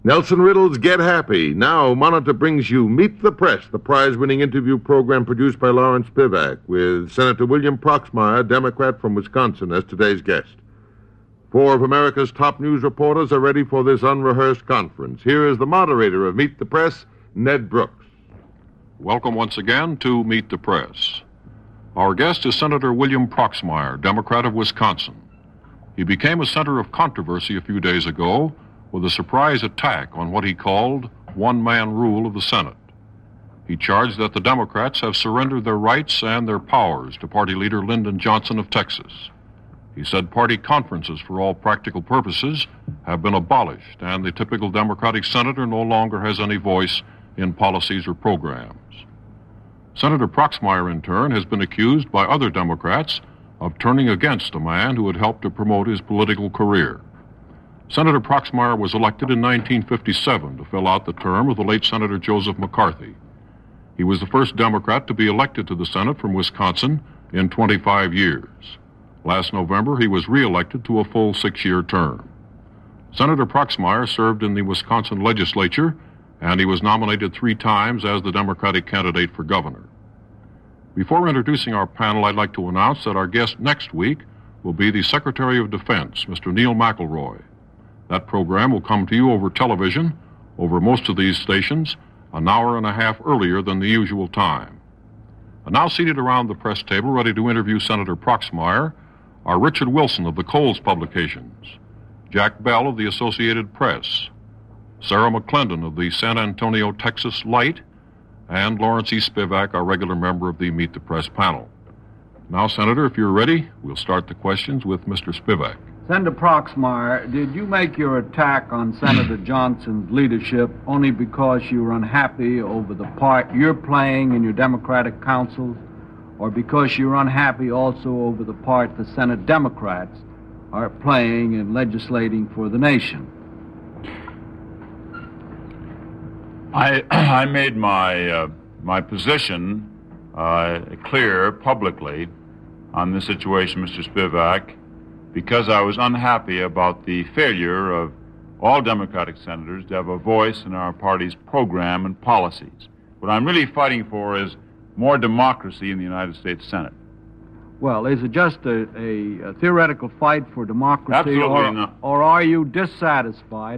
Nelson Riddle's Get Happy. Now, Monitor brings you Meet the Press, the prize-winning interview program produced by Lawrence Spivak, with Senator William Proxmire, Democrat from Wisconsin, as today's guest. Four of America's top news reporters are ready for this unrehearsed conference. Here is the moderator of Meet the Press, Ned Brooks. Welcome once again to Meet the Press. Our guest is Senator William Proxmire, Democrat of Wisconsin. He became a center of controversy a few days ago with a surprise attack on what he called one-man rule of the Senate. He charged that the Democrats have surrendered their rights and their powers to party leader Lyndon Johnson of Texas. He said party conferences, for all practical purposes, have been abolished, and the typical Democratic senator no longer has any voice in policies or programs. Senator Proxmire, in turn, has been accused by other Democrats of turning against a man who had helped to promote his political career. Senator Proxmire was elected in 1957 to fill out the term of the late Senator Joseph McCarthy. He was the first Democrat to be elected to the Senate from Wisconsin in 25 years. Last November, he was re-elected to a full 6-year term. Senator Proxmire served in the Wisconsin legislature, and he was nominated 3 times as the Democratic candidate for governor. Before introducing our panel, I'd like to announce that our guest next week will be the Secretary of Defense, Mr. Neil McElroy. That program will come to you over television, over most of these stations, an hour and a half earlier than the usual time. And now seated around the press table, ready to interview Senator Proxmire, are Richard Wilson of the Coles Publications, Jack Bell of the Associated Press, Sarah McClendon of the San Antonio, Texas Light, and Lawrence E. Spivak, our regular member of the Meet the Press panel. Now, Senator, if you're ready, we'll start the questions with Mr. Spivak. Senator Proxmire, did you make your attack on Senator Johnson's leadership only because you were unhappy over the part you're playing in your Democratic councils, or because you're unhappy also over the part the Senate Democrats are playing in legislating for the nation? I made my position clear publicly on this situation, Mr. Spivak, because I was unhappy about the failure of all Democratic senators to have a voice in our party's program and policies. What I'm really fighting for is more democracy in the United States Senate. Well, is it just a theoretical fight for democracy? Absolutely not. Or are you dissatisfied,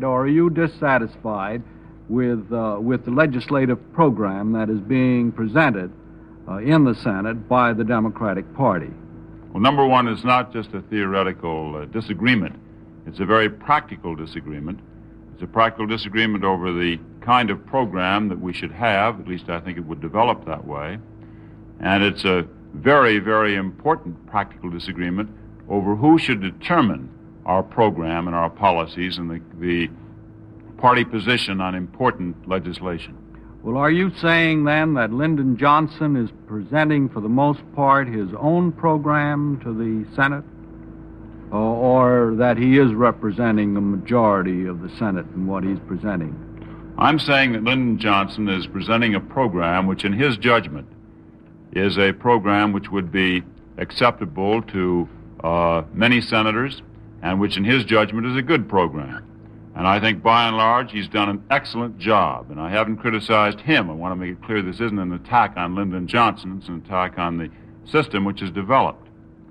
with the legislative program that is being presented in the Senate by the Democratic Party? Well, number one, it's not just a theoretical disagreement. It's a very practical disagreement. It's a practical disagreement over the kind of program that we should have. At least I think it would develop that way. And it's a very, very important practical disagreement over who should determine our program and our policies and the party position on important legislation. Well, are you saying then that Lyndon Johnson is presenting, for the most part, his own program to the Senate? Or that he is representing a majority of the Senate in what he's presenting? I'm saying that Lyndon Johnson is presenting a program which, in his judgment, is a program which would be acceptable to many senators and which, in his judgment, is a good program. And I think, by and large, he's done an excellent job. And I haven't criticized him. I want to make it clear this isn't an attack on Lyndon Johnson. It's an attack on the system which is developed.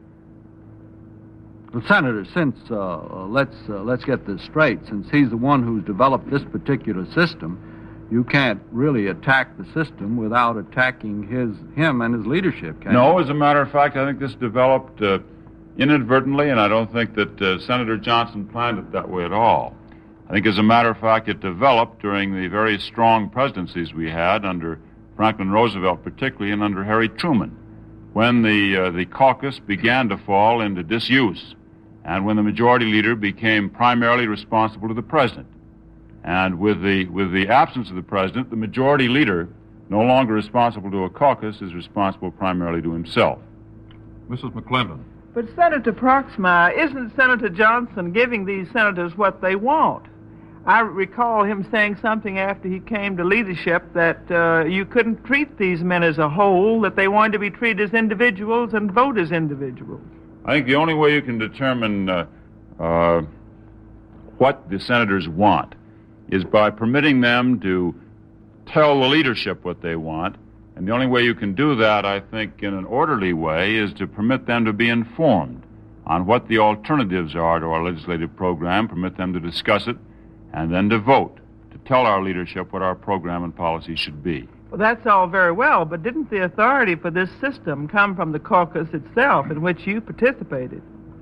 Well, Senator, since let's get this straight. Since he's the one who's developed this particular system, you can't really attack the system without attacking him and his leadership, can you? No, as a matter of fact, I think this developed inadvertently, and I don't think that Senator Johnson planned it that way at all. I think, as a matter of fact, it developed during the very strong presidencies we had under Franklin Roosevelt particularly and under Harry Truman, when the caucus began to fall into disuse and when the majority leader became primarily responsible to the president. And with the absence of the president, the majority leader, no longer responsible to a caucus, is responsible primarily to himself. Mrs. McClendon. But Senator Proxmire, isn't Senator Johnson giving these senators what they want? I recall him saying something after he came to leadership that you couldn't treat these men as a whole, that they wanted to be treated as individuals and vote as individuals. I think the only way you can determine what the senators want is by permitting them to tell the leadership what they want. And the only way you can do that, I think, in an orderly way, is to permit them to be informed on what the alternatives are to our legislative program, permit them to discuss it, and then to vote, to tell our leadership what our program and policy should be. Well, that's all very well, but didn't the authority for this system come from the caucus itself in which you participated?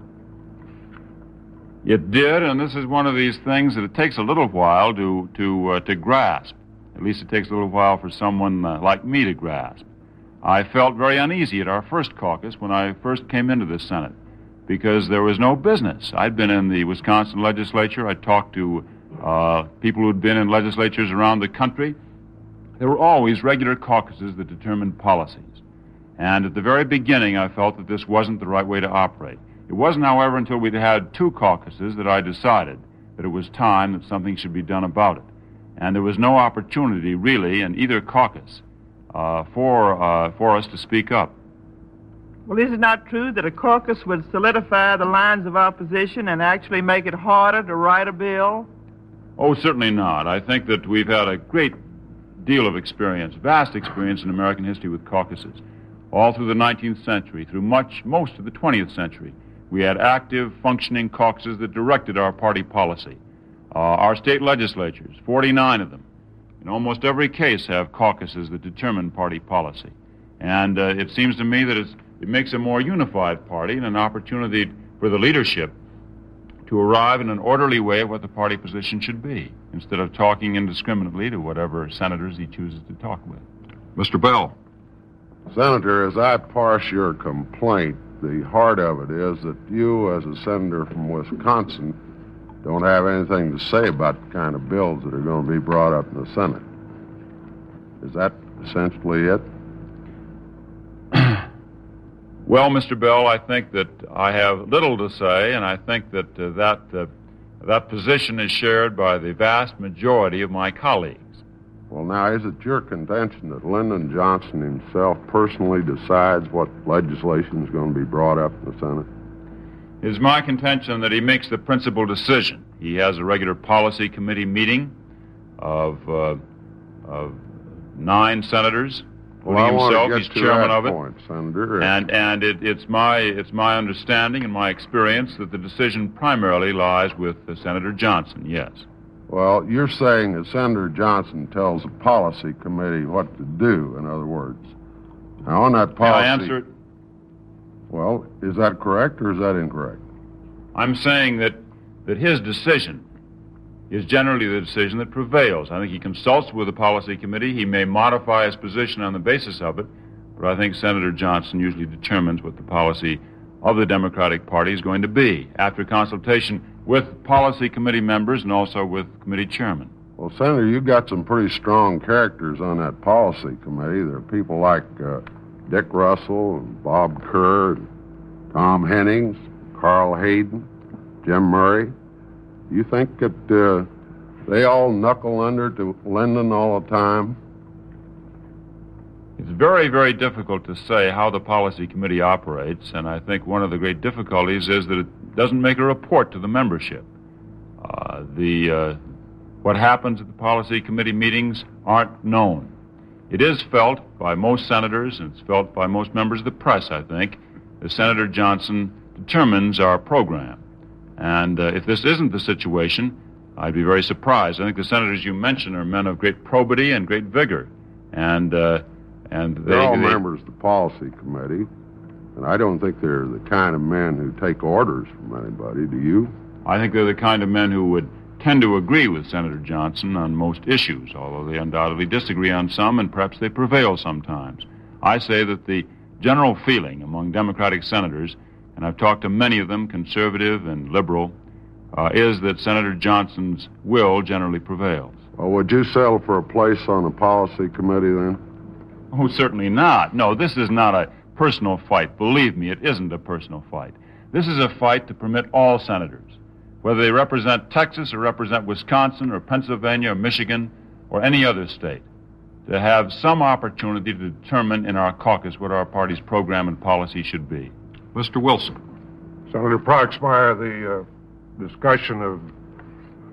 It did, and this is one of these things that it takes a little while to grasp. At least it takes a little while for someone like me to grasp. I felt very uneasy at our first caucus when I first came into the Senate because there was no business. I'd been in the Wisconsin legislature. I talked to people who'd been in legislatures around the country. There were always regular caucuses that determined policies. And at the very beginning, I felt that this wasn't the right way to operate. It wasn't, however, until we'd had 2 caucuses that I decided that it was time that something should be done about it. And there was no opportunity, really, in either caucus for us to speak up. Well, is it not true that a caucus would solidify the lines of opposition and actually make it harder to write a bill? Oh, certainly not. I think that we've had a great deal of experience, vast experience in American history with caucuses. All through the 19th century, through most of the 20th century, we had active, functioning caucuses that directed our party policy. Our state legislatures, 49 of them, in almost every case have caucuses that determine party policy. And it seems to me that it makes a more unified party and an opportunity for the leadership to arrive in an orderly way at what the party position should be, instead of talking indiscriminately to whatever senators he chooses to talk with. Mr. Bell. Senator, as I parse your complaint, the heart of it is that you, as a senator from Wisconsin, don't have anything to say about the kind of bills that are going to be brought up in the Senate. Is that essentially it? Well, Mr. Bell, I think that I have little to say, and I think that that position is shared by the vast majority of my colleagues. Well, now, is it your contention that Lyndon Johnson himself personally decides what legislation is going to be brought up in the Senate? It is my contention that he makes the principal decision. He has a regular policy committee meeting of 9 senators. Well, I want to He's get to chairman that of it. point, Senator. And it's my understanding and my experience that the decision primarily lies with Senator Johnson, yes. Well, you're saying that Senator Johnson tells the policy committee what to do, in other words. Now, on that policy... Can I answer it? Well, is that correct or is that incorrect? I'm saying that his decision is generally the decision that prevails. I think he consults with the policy committee. He may modify his position on the basis of it, but I think Senator Johnson usually determines what the policy of the Democratic Party is going to be after consultation with policy committee members and also with committee chairmen. Well, Senator, you've got some pretty strong characters on that policy committee. There are people like Dick Russell and Bob Kerr, and Tom Hennings, Carl Hayden, Jim Murray. Do you think that they all knuckle under to Lyndon all the time? It's very, very difficult to say how the policy committee operates, and I think one of the great difficulties is that it doesn't make a report to the membership. What happens at the policy committee meetings aren't known. It is felt by most senators, and it's felt by most members of the press, I think, that Senator Johnson determines our program. And if this isn't the situation, I'd be very surprised. I think the senators you mentioned are men of great probity and great vigor. And they're all members of the policy committee, and I don't think they're the kind of men who take orders from anybody. Do you? I think they're the kind of men who would tend to agree with Senator Johnson on most issues, although they undoubtedly disagree on some, and perhaps they prevail sometimes. I say that the general feeling among Democratic senators, and I've talked to many of them, conservative and liberal, is that Senator Johnson's will generally prevails. Well, would you settle for a place on the policy committee then? Oh, certainly not. No, this is not a personal fight. Believe me, it isn't a personal fight. This is a fight to permit all senators, whether they represent Texas or represent Wisconsin or Pennsylvania or Michigan or any other state, to have some opportunity to determine in our caucus what our party's program and policy should be. Mr. Wilson. Senator Proxmire, the discussion of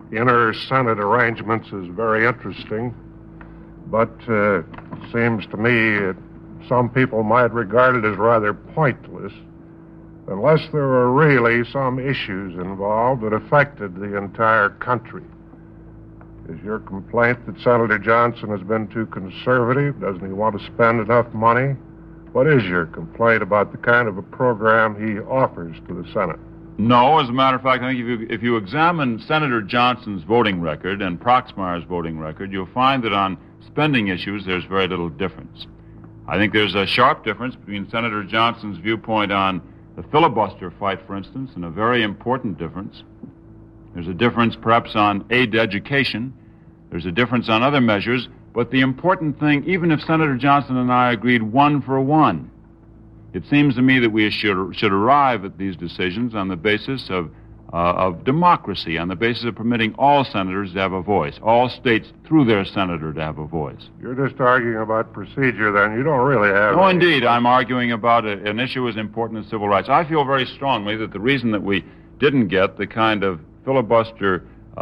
inter-Senate arrangements is very interesting, but it seems to me some people might regard it as rather pointless unless there were really some issues involved that affected the entire country. Is your complaint that Senator Johnson has been too conservative? Doesn't he want to spend enough money? What is your complaint about the kind of a program he offers to the Senate? No, as a matter of fact, I think if you examine Senator Johnson's voting record and Proxmire's voting record, you'll find that on spending issues there's very little difference. I think there's a sharp difference between Senator Johnson's viewpoint on the filibuster fight, for instance, and a very important difference. There's a difference perhaps on aid to education. There's a difference on other measures. But the important thing, even if Senator Johnson and I agreed 1 for 1, it seems to me that we should arrive at these decisions on the basis of democracy, on the basis of permitting all senators to have a voice, all states through their senator to have a voice. You're just arguing about procedure, then. You don't really have... No, indeed. I'm arguing about an issue as important as civil rights. I feel very strongly that the reason that we didn't get the kind of filibuster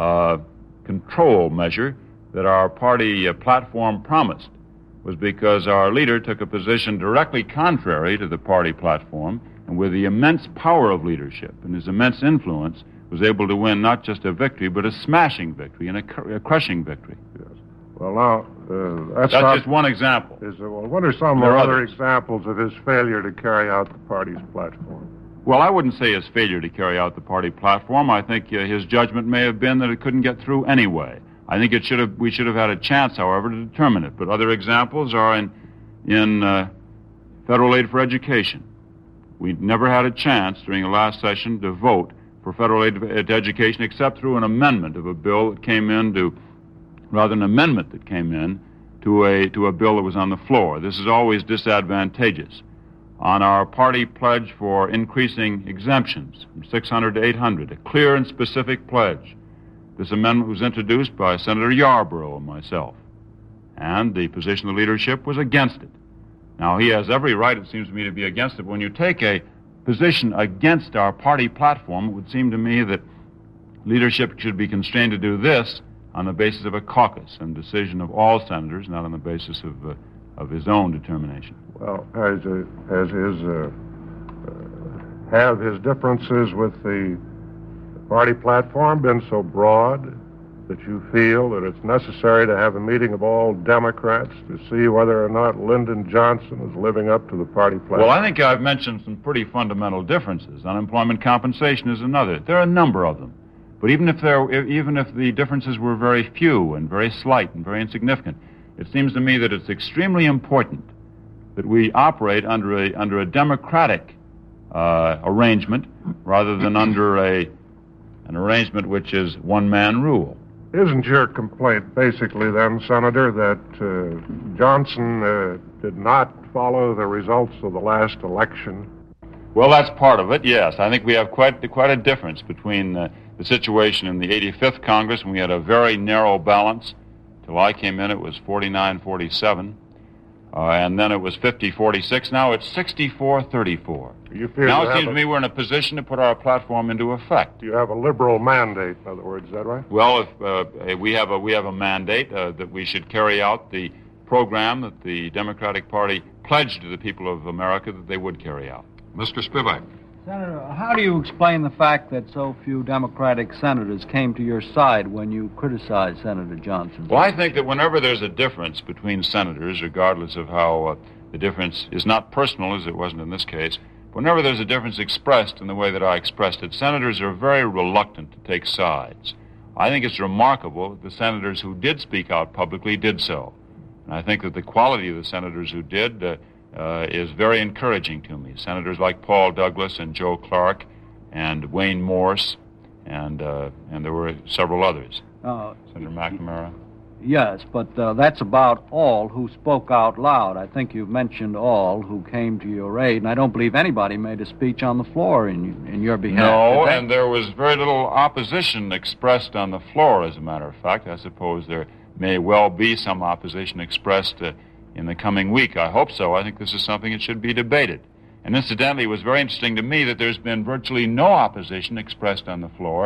control measure that our party platform promised was because our leader took a position directly contrary to the party platform, and with the immense power of leadership and his immense influence, was able to win not just a victory, but a smashing victory and a crushing victory. Yes. Well, now, that's just one example. Well, what are some other examples of his failure to carry out the party's platform? Well, I wouldn't say his failure to carry out the party platform. I think his judgment may have been that it couldn't get through anyway. I think we should have had a chance, however, to determine it. But other examples are in federal aid for education. We never had a chance during the last session to vote for federal aid to education except through an amendment of a bill that came in an amendment that came in to a bill that was on the floor. This is always disadvantageous. On our party pledge for increasing exemptions from 600 to 800, a clear and specific pledge. This amendment was introduced by Senator Yarborough and myself, and the position of the leadership was against it. Now, he has every right, it seems to me, to be against it. But when you take a position against our party platform, it would seem to me that leadership should be constrained to do this on the basis of a caucus and decision of all senators, not on the basis of his own determination. Well, have his differences with the party platform been so broad that you feel that it's necessary to have a meeting of all Democrats to see whether or not Lyndon Johnson is living up to the party platform? Well, I think I've mentioned some pretty fundamental differences. Unemployment compensation is another. There are a number of them. But even if the differences were very few and very slight and very insignificant, it seems to me that it's extremely important that we operate under a democratic arrangement rather than under an arrangement which is one-man rule. Isn't your complaint basically then, Senator, that Johnson did not follow the results of the last election? Well, that's part of it, yes. I think we have quite a difference between the situation in the 85th Congress, when we had a very narrow balance. Till I came in, it was 49-47. And then it was 50-46. Now it's 64-34. Now it seems to me we're in a position to put our platform into effect. You have a liberal mandate, in other words, is that right? Well, if we have a mandate that we should carry out the program that the Democratic Party pledged to the people of America that they would carry out. Mr. Spivak. Senator, how do you explain the fact that so few Democratic senators came to your side when you criticized Senator Johnson? Well, I think that whenever there's a difference between senators, regardless of how the difference is not personal, as it wasn't in this case, whenever there's a difference expressed in the way that I expressed it, senators are very reluctant to take sides. I think it's remarkable that the senators who did speak out publicly did so. And I think that the quality of the senators who did is very encouraging to me. Senators like Paul Douglas and Joe Clark and Wayne Morse, and there were several others. Senator McNamara. Yes, but that's about all who spoke out loud. I think you've mentioned all who came to your aid, and I don't believe anybody made a speech on the floor in your behalf. No, and there was very little opposition expressed on the floor, as a matter of fact. I suppose there may well be some opposition expressed in the coming week. I hope so. I think this is something that should be debated. And incidentally, it was very interesting to me that there's been virtually no opposition expressed on the floor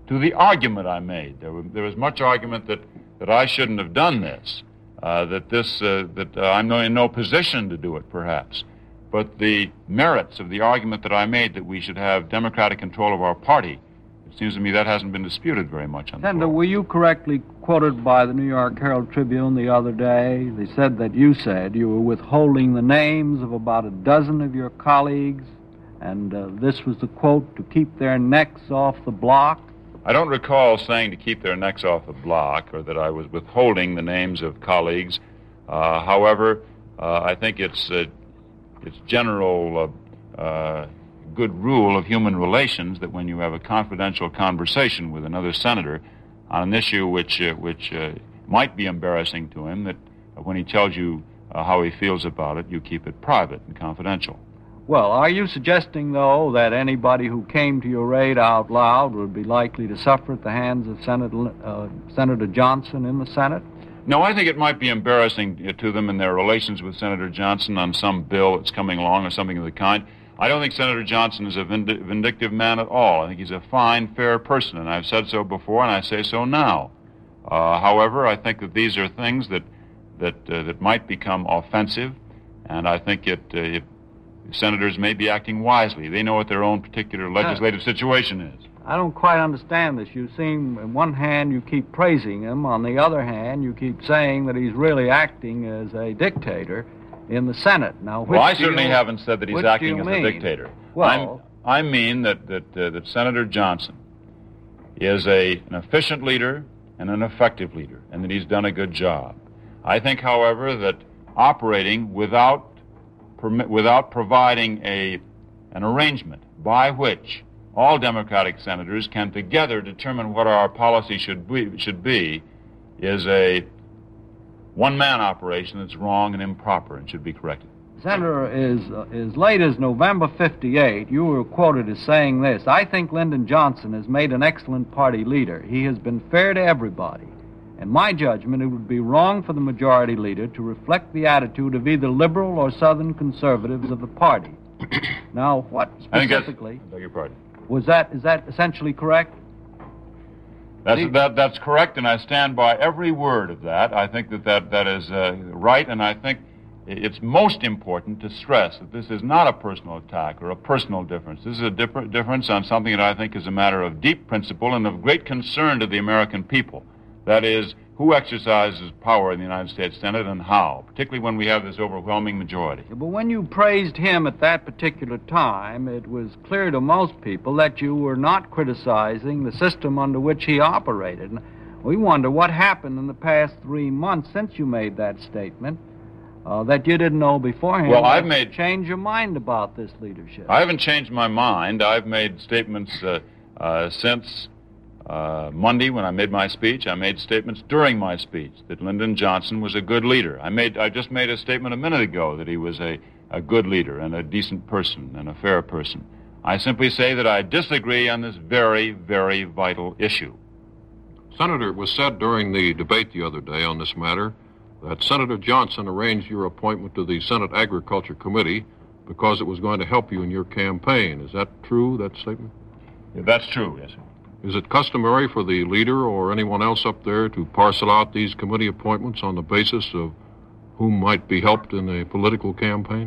to the argument I made. There was much argument that I shouldn't have done this, that I'm in no position to do it, perhaps. But the merits of the argument that I made that we should have democratic control of our party, it seems to me that hasn't been disputed very much on the Senator, floor. were you correctly quoted by the New York Herald Tribune the other day? They said that you said you were withholding the names of about a dozen of your colleagues, and this was the quote, to keep their necks off the block. I don't recall saying to keep their necks off the block or that I was withholding the names of colleagues. However, I think it's general good rule of human relations that when you have a confidential conversation with another senator on an issue which might be embarrassing to him, that when he tells you how he feels about it, you keep it private and confidential. Well, are you suggesting, though, that anybody who came to your aid out loud would be likely to suffer at the hands of Senator Johnson in the Senate? No, I think it might be embarrassing to them in their relations with Senator Johnson on some bill that's coming along or something of the kind. I don't think Senator Johnson is a vindictive man at all. I think he's a fine, fair person, and I've said so before, and I say so now. However, I think that these are things that might become offensive, and I think senators may be acting wisely. They know what their own particular legislative situation is. I don't quite understand this. You seem, on one hand, you keep praising him. On the other hand, you keep saying that he's really acting as a dictator in the Senate. Now, well, I certainly haven't said that he's acting as a dictator. Well, I mean that Senator Johnson is an efficient leader and an effective leader, and that he's done a good job. I think, however, that operating without providing an arrangement by which all Democratic senators can together determine what our policy should be is a one-man operation that's wrong and improper and should be corrected. Senator, as late as November 58, you were quoted as saying this: I think Lyndon Johnson has made an excellent party leader. He has been fair to everybody. In my judgment, it would be wrong for the majority leader to reflect the attitude of either liberal or Southern conservatives of the party. Now, what specifically? I beg your pardon. Is that essentially correct? That's correct, and I stand by every word of that. I think that is right, and I think it's most important to stress that this is not a personal attack or a personal difference. This is a difference on something that I think is a matter of deep principle and of great concern to the American people. That is, who exercises power in the United States Senate and how, particularly when we have this overwhelming majority. But when you praised him at that particular time, it was clear to most people that you were not criticizing the system under which he operated. And we wonder what happened in the past 3 months since you made that statement that you didn't know beforehand. Well, change your mind about this leadership. I haven't changed my mind. I've made statements since Monday when I made my speech. I made statements during my speech that Lyndon Johnson was a good leader. I just made a statement a minute ago that he was a good leader and a decent person and a fair person. I simply say that I disagree on this very, very vital issue. Senator, it was said during the debate the other day on this matter that Senator Johnson arranged your appointment to the Senate Agriculture Committee because it was going to help you in your campaign. Is that true, that statement? Yeah, that's true, yes, sir. Is it customary for the leader or anyone else up there to parcel out these committee appointments on the basis of whom might be helped in a political campaign?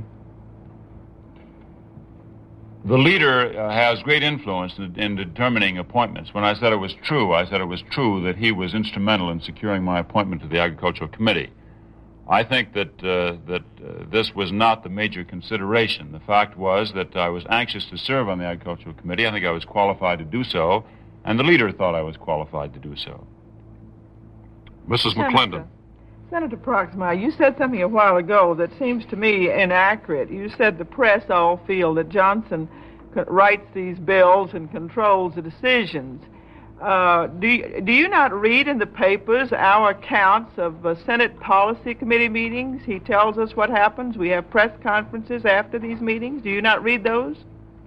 The leader has great influence in determining appointments. When I said it was true that he was instrumental in securing my appointment to the Agricultural Committee. I think that this was not the major consideration. The fact was that I was anxious to serve on the Agricultural Committee. I think I was qualified to do so, and the leader thought I was qualified to do so. Mrs. McClendon. Senator Proxmire, you said something a while ago that seems to me inaccurate. You said the press all feel that Johnson writes these bills and controls the decisions. Do you not read in the papers our accounts of Senate Policy Committee meetings? He tells us what happens. We have press conferences after these meetings. Do you not read those?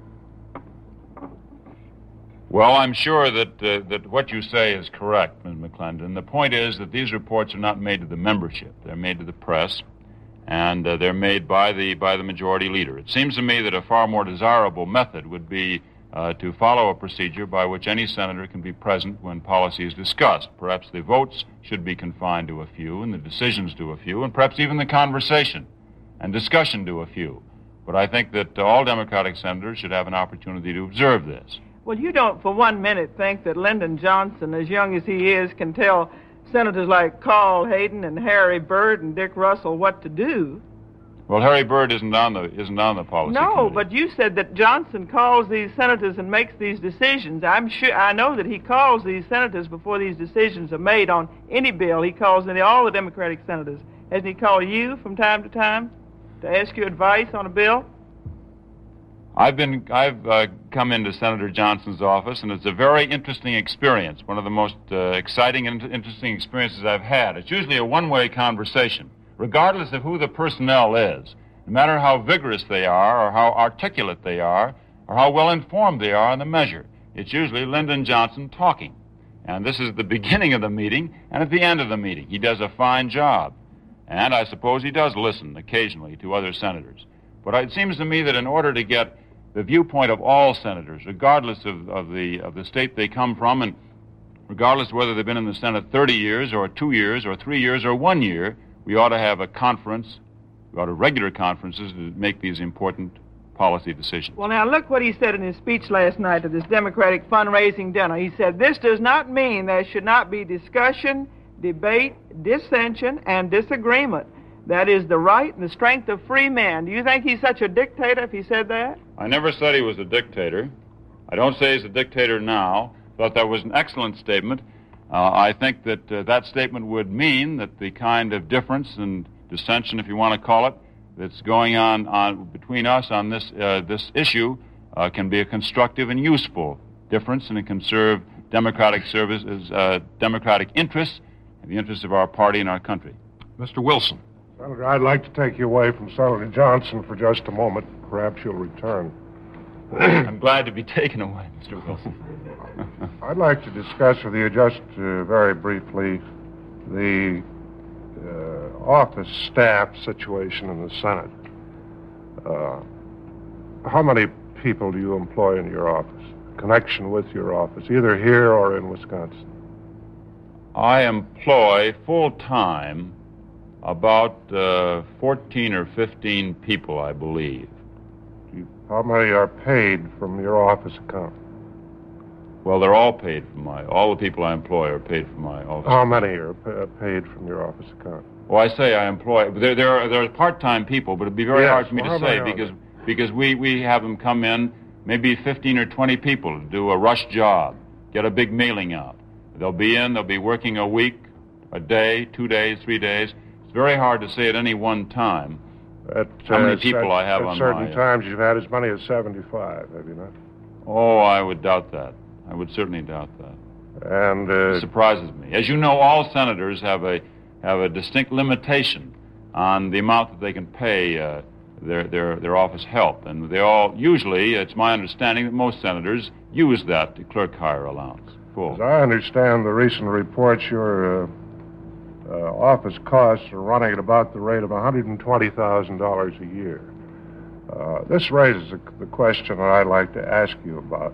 Well, I'm sure that what you say is correct, Ms. McClendon. The point is that these reports are not made to the membership. They're made to the press, and they're made by the majority leader. It seems to me that a far more desirable method would be to follow a procedure by which any senator can be present when policy is discussed. Perhaps the votes should be confined to a few, and the decisions to a few, and perhaps even the conversation and discussion to a few. But I think that all Democratic senators should have an opportunity to observe this. Well, you don't for 1 minute think that Lyndon Johnson, as young as he is, can tell senators like Carl Hayden and Harry Byrd and Dick Russell what to do. Well, Harry Byrd isn't on the policy No, committee. but you said that Johnson calls these senators and makes these decisions. I know that he calls these senators before these decisions are made on any bill. He calls all the Democratic senators. Hasn't he called you from time to time to ask you advice on a bill? I've come into Senator Johnson's office, and it's a very interesting experience, one of the most exciting and interesting experiences I've had. It's usually a one-way conversation, regardless of who the personnel is. No matter how vigorous they are, or how articulate they are, or how well-informed they are on the measure, it's usually Lyndon Johnson talking. And this is the beginning of the meeting and at the end of the meeting. He does a fine job. And I suppose he does listen occasionally to other senators. But it seems to me that in order to get the viewpoint of all senators, regardless of the state they come from, and regardless of whether they've been in the Senate 30 years or 2 years or 3 years or 1 year, we ought to have a conference, we ought to have regular conferences to make these important policy decisions. Well, now, look what he said in his speech last night at this Democratic fundraising dinner. He said, "This does not mean there should not be discussion, debate, dissension, and disagreement. That is the right and the strength of free men." Do you think he's such a dictator if he said that? I never said he was a dictator. I don't say he's a dictator now. Thought that was an excellent statement. I think that that statement would mean that the kind of difference and dissension, if you want to call it, that's going on between us on this issue can be a constructive and useful difference, and it can serve democratic services, democratic interests, and the interests of our party and our country. Mr. Wilson. Senator, I'd like to take you away from Senator Johnson for just a moment. Perhaps you'll return. I'm glad to be taken away, Mr. Wilson. I'd like to discuss with you just very briefly the office staff situation in the Senate. How many people do you employ in your office, connection with your office, either here or in Wisconsin? I employ full-time about 14 or 15 people, I believe. How many are paid from your office account? Well, they're all paid from all the people I employ are paid from my office. How many are paid from your office account? Well, I say I employ, there are part-time people, but it'd be very hard for me to say because we have them come in, maybe 15 or 20 people to do a rush job, get a big mailing out. They'll be working a week, a day, 2 days, 3 days. It's very hard to say at any one time how many people I have on my... At certain times you've had as many as 75, have you not? Oh, I would doubt that. I would certainly doubt that. And it surprises me. As you know, all senators have a distinct limitation on the amount that they can pay their office help, and they all usually, it's my understanding that most senators use that clerk hire allowance. Full. As I understand the recent reports, your office costs are running at about the rate of $120,000 a year. This raises the question that I'd like to ask you about.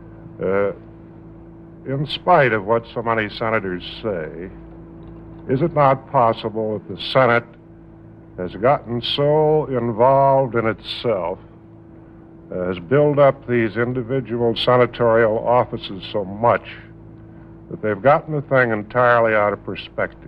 In spite of what so many senators say, is it not possible that the Senate has gotten so involved in itself, has built up these individual senatorial offices so much, that they've gotten the thing entirely out of perspective?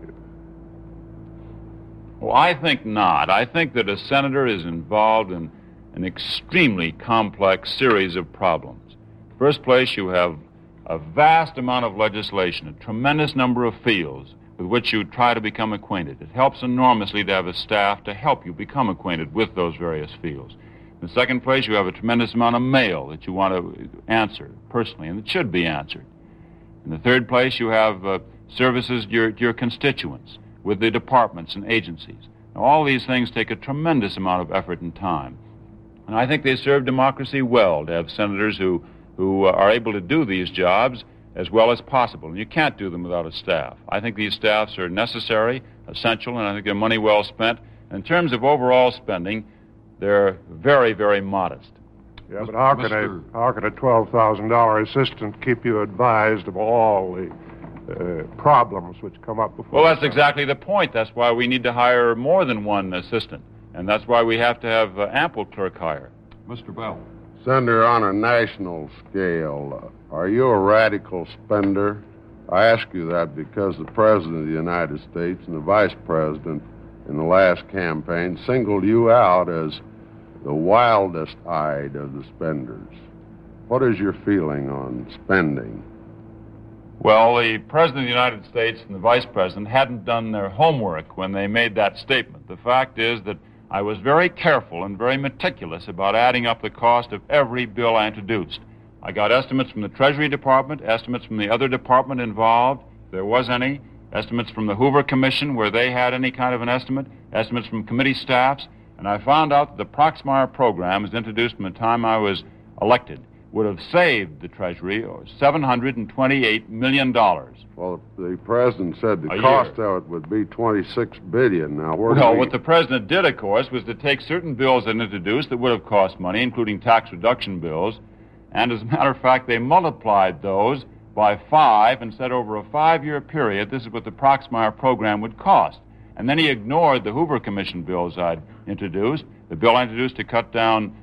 Well, I think not. I think that a senator is involved in an extremely complex series of problems. First place, you have a vast amount of legislation, a tremendous number of fields with which you try to become acquainted. It helps enormously to have a staff to help you become acquainted with those various fields. In the second place, you have a tremendous amount of mail that you want to answer personally, and it should be answered. In the third place, you have services to your constituents with the departments and agencies. Now, all these things take a tremendous amount of effort and time. And I think they serve democracy well to have senators who are able to do these jobs as well as possible. And you can't do them without a staff. I think these staffs are necessary, essential, and I think they're money well spent. In terms of overall spending, they're very, very modest. Yeah, but how can a $12,000 assistant keep you advised of all the problems which come up before? Well, that's exactly the point. That's why we need to hire more than one assistant, and that's why we have to have ample clerk hire. Mr. Bell. Senator, on a national scale, are you a radical spender? I ask you that because the President of the United States and the Vice President in the last campaign singled you out as the wildest-eyed of the spenders. What is your feeling on spending? Well, the President of the United States and the Vice President hadn't done their homework when they made that statement. The fact is that I was very careful and very meticulous about adding up the cost of every bill I introduced. I got estimates from the Treasury Department, estimates from the other department involved, if there was any, estimates from the Hoover Commission where they had any kind of an estimate, estimates from committee staffs, and I found out that the Proxmire program, as introduced from the time I was elected, would have saved the Treasury $728 million. Well, the President said the cost of it would be $26 billion. Now, what the President did, of course, was to take certain bills that introduced that would have cost money, including tax reduction bills, and as a matter of fact, they multiplied those by 5 and said over a 5-year period, this is what the Proxmire program would cost. And then he ignored the Hoover Commission bills I'd introduced, the bill I introduced to cut down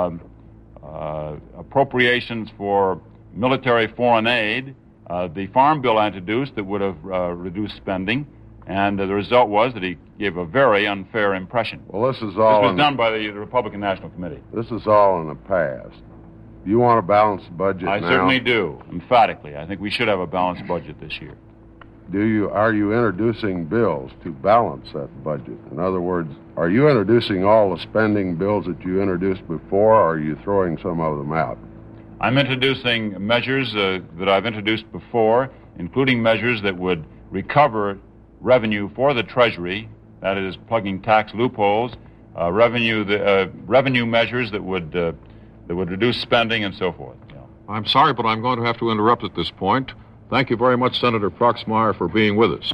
appropriations for military foreign aid, the farm bill I introduced that would have reduced spending, and the result was that he gave a very unfair impression. Well, this was done by the Republican National Committee. This is all in the past. You want a balanced budget now? I certainly do, emphatically. I think we should have a balanced budget this year. Are you introducing bills to balance that budget? In other words, are you introducing all the spending bills that you introduced before, or are you throwing some of them out? I'm introducing measures that I've introduced before, including measures that would recover revenue for the Treasury, that is, plugging tax loopholes, revenue measures that would reduce spending and so forth. Yeah. I'm sorry, but I'm going to have to interrupt at this point. Thank you very much, Senator Proxmire, for being with us.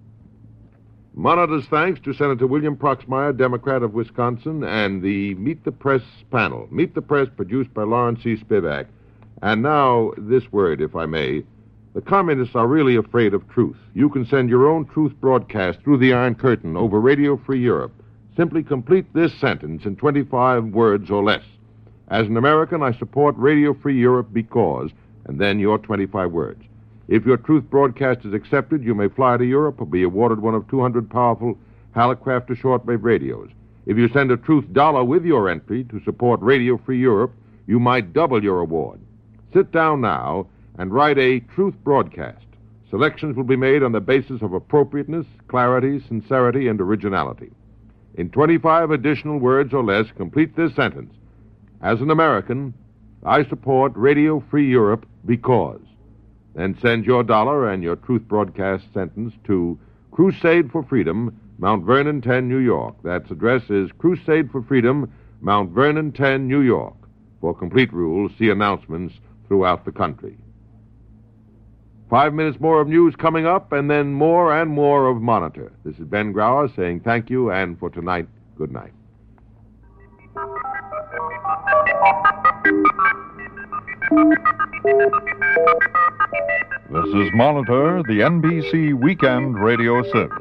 Monitor's thanks to Senator William Proxmire, Democrat of Wisconsin, and the Meet the Press panel. Meet the Press, produced by Lawrence C. Spivak. And now, this word, if I may. The communists are really afraid of truth. You can send your own truth broadcast through the Iron Curtain over Radio Free Europe. Simply complete this sentence in 25 words or less. As an American, I support Radio Free Europe because, and then your 25 words. If your truth broadcast is accepted, you may fly to Europe or be awarded one of 200 powerful Hallicrafter shortwave radios. If you send a truth dollar with your entry to support Radio Free Europe, you might double your award. Sit down now and write a truth broadcast. Selections will be made on the basis of appropriateness, clarity, sincerity, and originality. In 25 additional words or less, complete this sentence. As an American, I support Radio Free Europe because... Then send your dollar and your truth broadcast sentence to Crusade for Freedom, Mount Vernon 10, New York. That address is Crusade for Freedom, Mount Vernon 10, New York. For complete rules, see announcements throughout the country. 5 minutes more of news coming up, and then more and more of Monitor. This is Ben Grauer saying thank you, and for tonight, good night. This is Monitor, the NBC Weekend Radio Service.